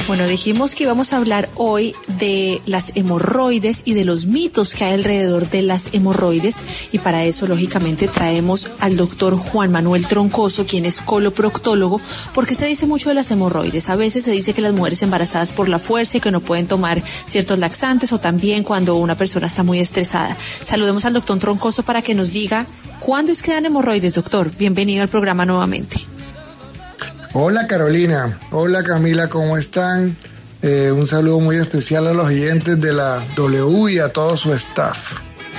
Bueno, dijimos que íbamos a hablar hoy de las hemorroides y de los mitos que hay alrededor de las hemorroides, y para eso lógicamente traemos al doctor Juan Manuel Troncoso, quien es coloproctólogo, porque se dice mucho de las hemorroides. A veces se dice que las mujeres embarazadas por la fuerza y que no pueden tomar ciertos laxantes, o también cuando una persona está muy estresada. Saludemos al doctor Troncoso para que nos diga cuándo es que dan hemorroides. Doctor, bienvenido al programa nuevamente. Hola Carolina, hola Camila, ¿cómo están? Un saludo muy especial a los oyentes de la W y a todo su staff.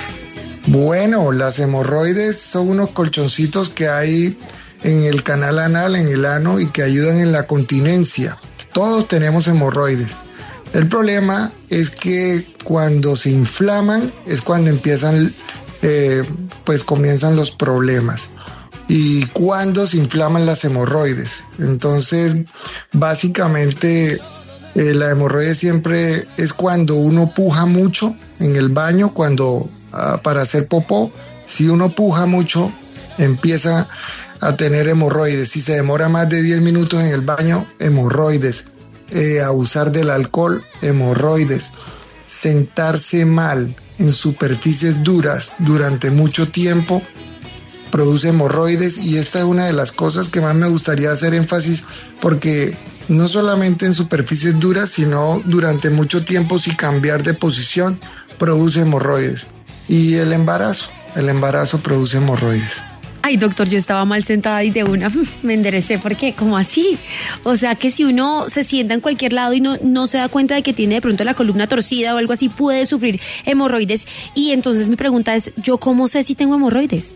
Bueno, las hemorroides son unos colchoncitos que hay en el canal anal, en el ano, y que ayudan en la continencia. Todos tenemos hemorroides. El problema es que cuando se inflaman es cuando empiezan, comienzan los problemas. Y cuando se inflaman las hemorroides. Entonces, básicamente, la hemorroide siempre es cuando uno puja mucho en el baño, para hacer popó. Si uno puja mucho, empieza a tener hemorroides. Si se demora más de 10 minutos en el baño, hemorroides. Abusar del alcohol, hemorroides. Sentarse mal en superficies duras durante mucho tiempo, produce hemorroides, y esta es una de las cosas que más me gustaría hacer énfasis, porque no solamente en superficies duras, sino durante mucho tiempo, si cambiar de posición, produce hemorroides. Y el embarazo produce hemorroides. Ay, doctor, yo estaba mal sentada y de una me enderecé. ¿Por qué? ¿Cómo así? O sea, que si uno se sienta en cualquier lado y no se da cuenta de que tiene de pronto la columna torcida o algo así, puede sufrir hemorroides. Y entonces mi pregunta es, ¿yo cómo sé si tengo hemorroides?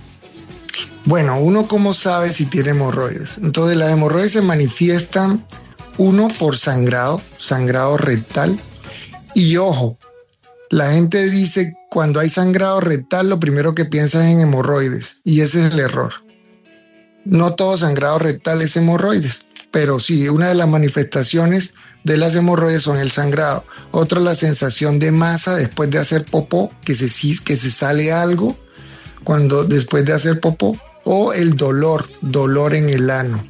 Bueno, uno cómo sabe si tiene hemorroides. Entonces las hemorroides se manifiestan, uno, por sangrado rectal. Y ojo, la gente dice cuando hay sangrado rectal lo primero que piensa es en hemorroides, y ese es el error. No todo sangrado rectal es hemorroides, pero sí, una de las manifestaciones de las hemorroides son el sangrado. Otra, la sensación de masa después de hacer popó, que se sale algo después de hacer popó, o el dolor en el ano.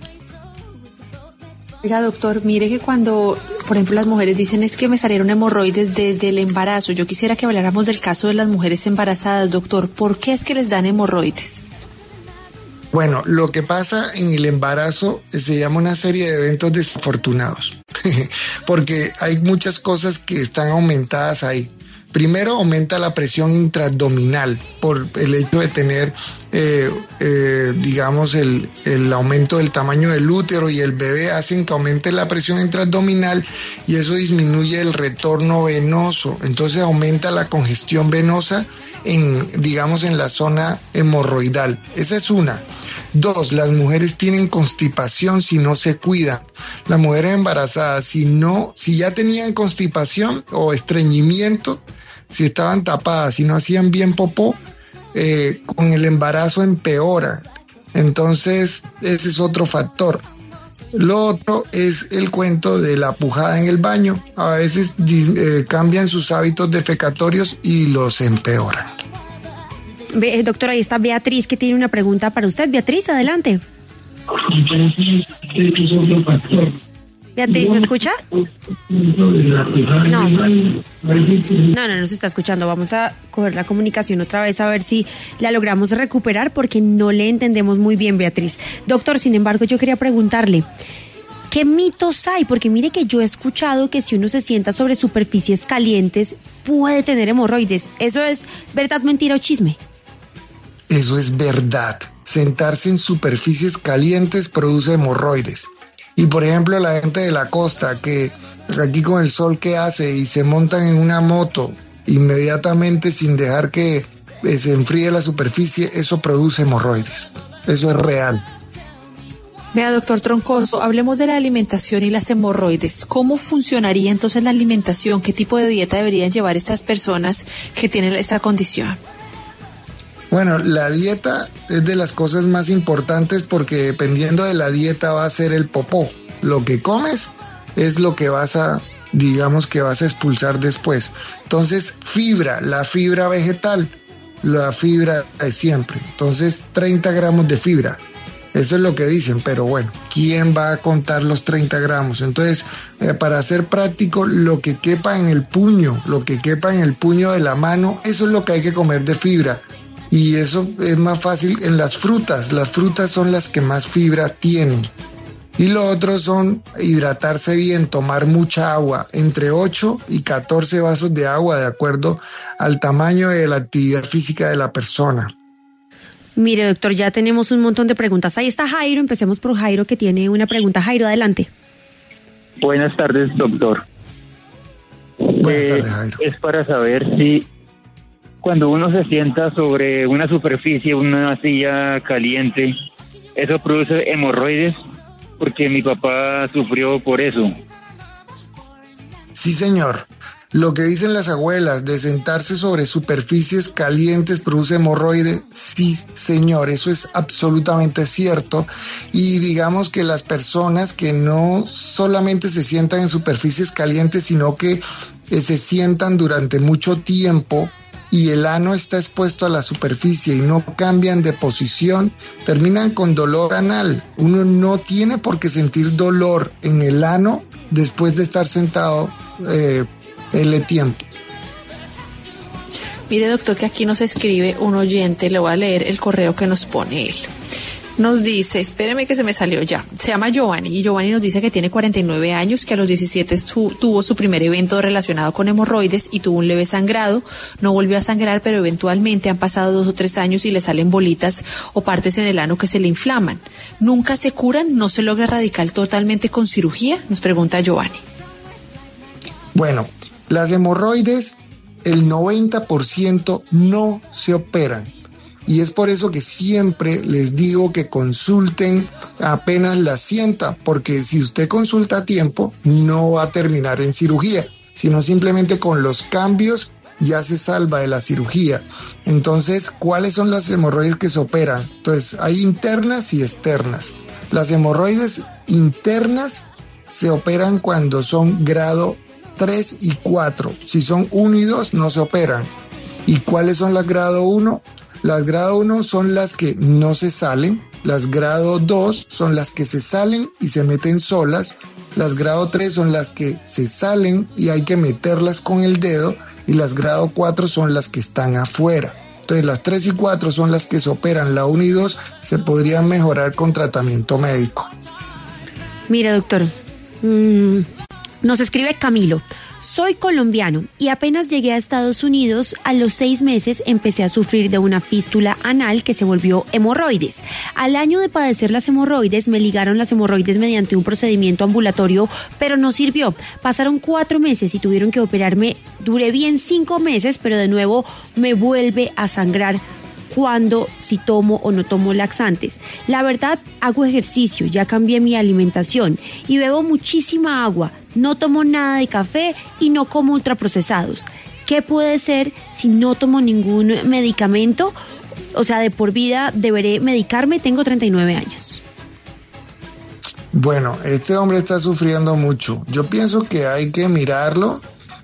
Oiga, doctor, mire que cuando, por ejemplo, las mujeres dicen es que me salieron hemorroides desde el embarazo, yo quisiera que habláramos del caso de las mujeres embarazadas, doctor. ¿Por qué es que les dan hemorroides? Bueno, lo que pasa en el embarazo se llama una serie de eventos desafortunados, porque hay muchas cosas que están aumentadas ahí. Primero, aumenta la presión intraabdominal por el hecho de tener, el aumento del tamaño del útero y el bebé hacen que aumente la presión intraabdominal, y eso disminuye el retorno venoso. Entonces aumenta la congestión venosa en la zona hemorroidal. Esa es una. Dos, las mujeres tienen constipación si no se cuidan. Las mujeres embarazadas, si ya tenían constipación o estreñimiento, si estaban tapadas, si no hacían bien popó, con el embarazo empeora. Entonces, ese es otro factor. Lo otro es el cuento de la pujada en el baño. A veces cambian sus hábitos defecatorios y los empeoran. Doctor, ahí está Beatriz, que tiene una pregunta para usted. Beatriz, adelante. Beatriz, ¿me escucha? No se está escuchando. Vamos a coger la comunicación otra vez a ver si la logramos recuperar, porque no le entendemos muy bien, Beatriz. Doctor, sin embargo, yo quería preguntarle, ¿qué mitos hay? Porque mire que yo he escuchado que si uno se sienta sobre superficies calientes puede tener hemorroides. ¿Eso es verdad, mentira o chisme? Eso es verdad. Sentarse en superficies calientes produce hemorroides. Y por ejemplo, la gente de la costa, que aquí con el sol que hace y se montan en una moto inmediatamente sin dejar que se enfríe la superficie, eso produce hemorroides. Eso es real. Vea, doctor Troncoso, hablemos de la alimentación y las hemorroides. ¿Cómo funcionaría entonces la alimentación? ¿Qué tipo de dieta deberían llevar estas personas que tienen esta condición? Bueno, la dieta es de las cosas más importantes, porque dependiendo de la dieta va a ser el popó. Lo que comes es lo que vas a expulsar después. Entonces, la fibra vegetal, la fibra de siempre. Entonces, 30 gramos de fibra. Eso es lo que dicen, pero bueno, ¿quién va a contar los 30 gramos? Entonces, para ser práctico, lo que quepa en el puño, lo que quepa en el puño de la mano, eso es lo que hay que comer de fibra. Y eso es más fácil en las frutas. Las frutas son las que más fibra tienen. Y lo otro son hidratarse bien, tomar mucha agua, entre 8 y 14 vasos de agua, de acuerdo al tamaño de la actividad física de la persona. Mire, doctor, ya tenemos un montón de preguntas. Ahí está Jairo, empecemos por Jairo, que tiene una pregunta. Jairo, adelante. Buenas tardes, doctor. Buenas tardes, Jairo. Es para saber si cuando uno se sienta sobre una superficie, una silla caliente, ¿eso produce hemorroides? Porque mi papá sufrió por eso. Sí, señor. Lo que dicen las abuelas de sentarse sobre superficies calientes produce hemorroides, sí, señor, eso es absolutamente cierto. Y digamos que las personas que no solamente se sientan en superficies calientes, sino que se sientan durante mucho tiempo y el ano está expuesto a la superficie y no cambian de posición, terminan con dolor anal. Uno no tiene por qué sentir dolor en el ano después de estar sentado el tiempo. Mire, doctor, que aquí nos escribe un oyente, le voy a leer el correo que nos pone él. Nos dice, espéreme que se me salió ya, se llama Giovanni, y Giovanni nos dice que tiene 49 años, que a los 17 tuvo su primer evento relacionado con hemorroides y tuvo un leve sangrado, no volvió a sangrar, pero eventualmente han pasado 2 o 3 años y le salen bolitas o partes en el ano que se le inflaman. ¿Nunca se curan? ¿No se logra erradicar totalmente con cirugía? Nos pregunta Giovanni. Bueno, las hemorroides, el 90% no se operan. Y es por eso que siempre les digo que consulten apenas la sienta, porque si usted consulta a tiempo, no va a terminar en cirugía, sino simplemente con los cambios ya se salva de la cirugía. Entonces, ¿cuáles son las hemorroides que se operan? Entonces, hay internas y externas. Las hemorroides internas se operan cuando son grado 3 y 4. Si son 1 y 2, no se operan. ¿Y cuáles son las grado 1? Las grado 1 son las que no se salen, las grado 2 son las que se salen y se meten solas, las grado 3 son las que se salen y hay que meterlas con el dedo, y las grado 4 son las que están afuera. Entonces las 3 y 4 son las que se operan, la 1 y 2 se podrían mejorar con tratamiento médico. Mira, doctor, nos escribe Camilo. Soy colombiano y apenas llegué a Estados Unidos, a los 6 meses empecé a sufrir de una fístula anal que se volvió hemorroides. Al año de padecer las hemorroides, me ligaron las hemorroides mediante un procedimiento ambulatorio, pero no sirvió. Pasaron 4 meses y tuvieron que operarme. Duré bien 5 meses, pero de nuevo me vuelve a sangrar cuando, si tomo o no tomo laxantes. La verdad, hago ejercicio, ya cambié mi alimentación y bebo muchísima agua. No tomo nada de café y no como ultraprocesados. ¿Qué puede ser si no tomo ningún medicamento? O sea, de por vida deberé medicarme. Tengo 39 años. Bueno, este hombre está sufriendo mucho. Yo pienso que hay que mirarlo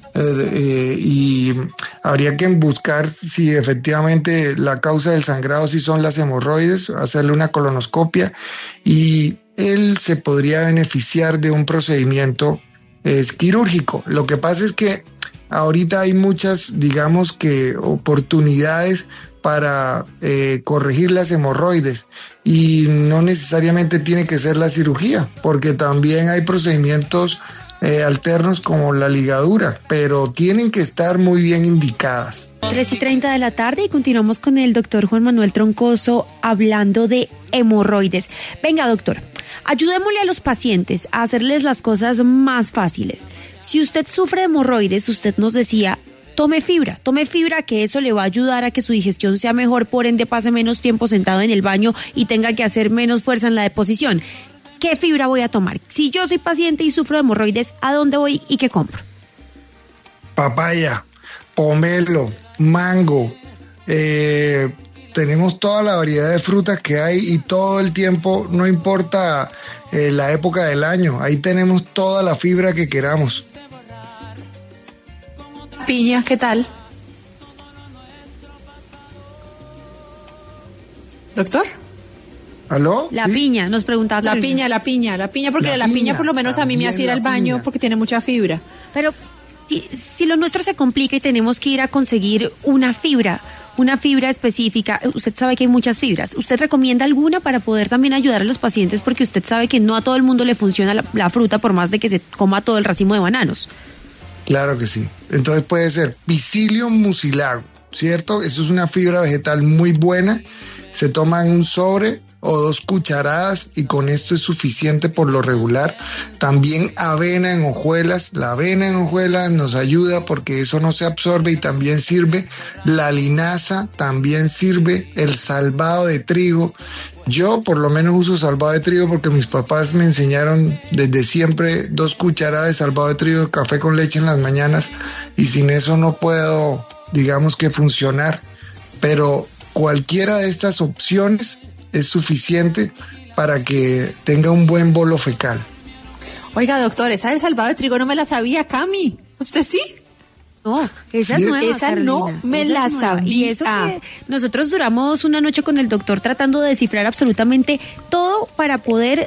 y habría que buscar si efectivamente la causa del sangrado sí son las hemorroides, hacerle una colonoscopia y él se podría beneficiar de un procedimiento quirúrgico. Lo que pasa es que ahorita hay muchas, digamos que, oportunidades para corregir las hemorroides y no necesariamente tiene que ser la cirugía, porque también hay procedimientos alternos como la ligadura, pero tienen que estar muy bien indicadas. 3:30 de la tarde y continuamos con el doctor Juan Manuel Troncoso hablando de hemorroides. Venga, doctor, ayudémosle a los pacientes a hacerles las cosas más fáciles. Si usted sufre de hemorroides, usted nos decía, tome fibra, que eso le va a ayudar a que su digestión sea mejor, por ende pase menos tiempo sentado en el baño y tenga que hacer menos fuerza en la deposición. ¿Qué fibra voy a tomar? Si yo soy paciente y sufro de hemorroides, ¿a dónde voy y qué compro? Papaya, pomelo, mango, tenemos toda la variedad de frutas que hay y todo el tiempo, no importa la época del año, ahí tenemos toda la fibra que queramos. Piña, ¿qué tal? ¿Doctor? ¿Aló? La ¿Sí? piña, nos preguntaba. La Carolina. piña, porque la piña por lo menos a mí me hace ir al baño porque tiene mucha fibra. Pero si lo nuestro se complica y tenemos que ir a conseguir una fibra específica, usted sabe que hay muchas fibras. ¿Usted recomienda alguna para poder también ayudar a los pacientes? Porque usted sabe que no a todo el mundo le funciona la fruta por más de que se coma todo el racimo de bananos. Claro que sí. Entonces puede ser Psyllium mucilago, ¿cierto? Eso es una fibra vegetal muy buena. Se toma en un sobre o 2 cucharadas y con esto es suficiente por lo regular. También avena en hojuelas. La avena en hojuelas nos ayuda porque eso no se absorbe y también sirve. La linaza también sirve. El salvado de trigo. Yo por lo menos uso salvado de trigo porque mis papás me enseñaron desde siempre 2 cucharadas de salvado de trigo, café con leche en las mañanas, y sin eso no puedo, digamos que funcionar. Pero cualquiera de estas opciones es suficiente para que tenga un buen bolo fecal. Oiga, doctor, esa del salvado de trigo no me la sabía, Cami. ¿Usted sí? No, esa es nueva, esa no Carolina. me Esa la es nueva. sabía. Y eso que nosotros duramos una noche con el doctor tratando de descifrar absolutamente todo para poder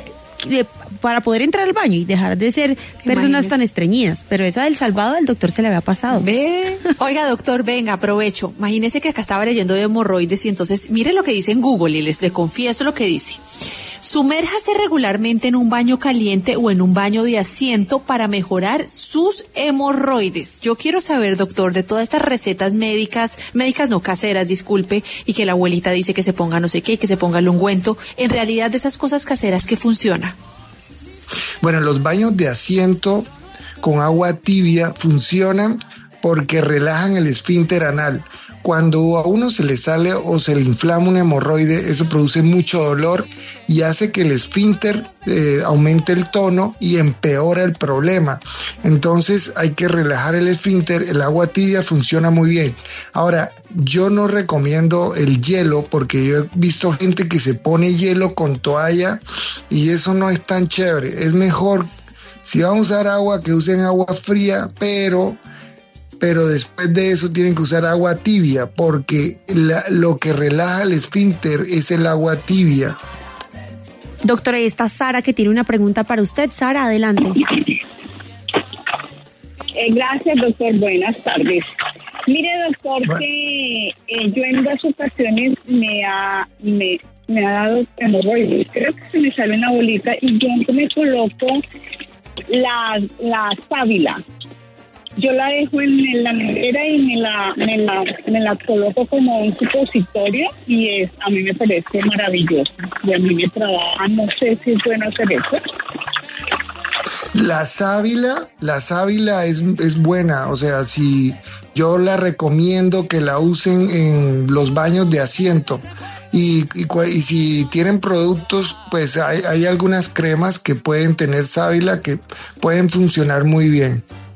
entrar al baño y dejar de ser personas tan estreñidas. Pero esa del salvado al doctor se le había pasado. Ve. Oiga, doctor, venga, aprovecho. Imagínese que acá estaba leyendo de hemorroides y entonces mire lo que dice en Google y le confieso lo que dice. Sumérjase regularmente en un baño caliente o en un baño de asiento para mejorar sus hemorroides. Yo quiero saber, doctor, de todas estas recetas médicas no caseras, disculpe, y que la abuelita dice que se ponga no sé qué, que se ponga el ungüento, en realidad de esas cosas caseras que funciona. Bueno, los baños de asiento con agua tibia funcionan porque relajan el esfínter anal. Cuando a uno se le sale o se le inflama un hemorroide, eso produce mucho dolor y hace que el esfínter aumente el tono y empeora el problema. Entonces hay que relajar el esfínter, el agua tibia funciona muy bien. Ahora, yo no recomiendo el hielo porque yo he visto gente que se pone hielo con toalla y eso no es tan chévere. Es mejor, si van a usar agua, que usen agua fría, pero después de eso tienen que usar agua tibia porque lo que relaja el esfínter es el agua tibia. Doctora, ahí está Sara que tiene una pregunta para usted. Sara, adelante. Gracias, doctor. Buenas tardes. Mire, doctor, que yo en 2 ocasiones me ha dado hemorroides. Creo que se me sale una bolita y yo me coloco la sábila. Yo la dejo en la nevera y me la coloco como un supositorio y a mí me parece maravilloso. Y a mí me trabaja, no sé si es bueno hacer eso. La sábila es buena, o sea, si yo la recomiendo que la usen en los baños de asiento. Y si tienen productos, pues hay algunas cremas que pueden tener sábila que pueden funcionar muy bien.